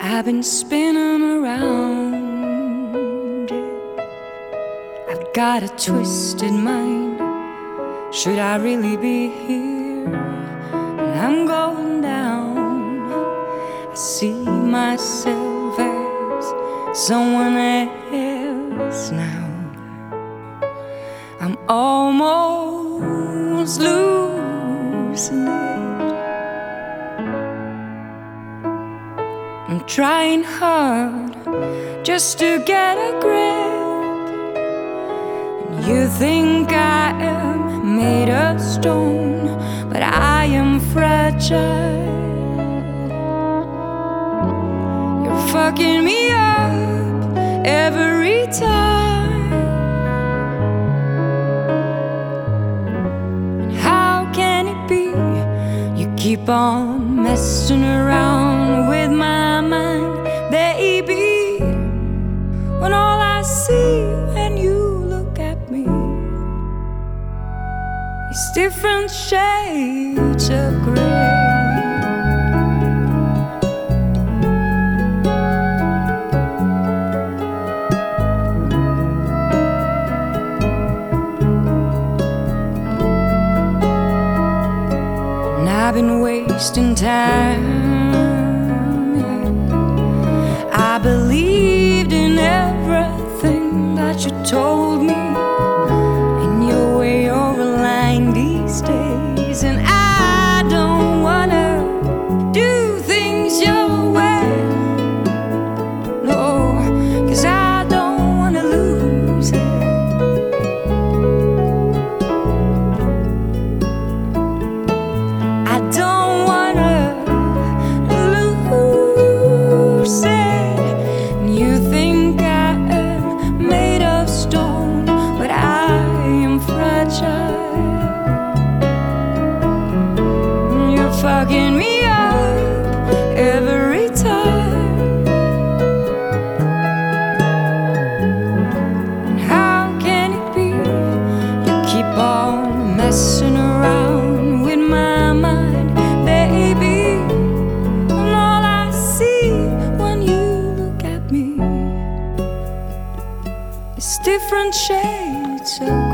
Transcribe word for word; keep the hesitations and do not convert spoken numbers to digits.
I've been spinning around, yeah. I've got a twisted mind. Should I really be here? And I'm going down. I see myself as someone else now. I'm almost losing it. I'm trying hard just to get a grip, and you think I am made of stone, but I am fragile. You're fucking me up every time. And how can it be you keep on messing around with my mind, baby, when all I see when you look at me is different shades of gray. And I've been wasting time. I believed in everything that you told me, and your way over line these days. And I don't wanna do things your way, no, 'cause I don't wanna lose it. I don't wanna lose it. You think I am made of stone, but I am fragile. You're fucking me up every time. And how can it be you keep on messing around with my mind, baby, when all I see when you look at me it's different shades of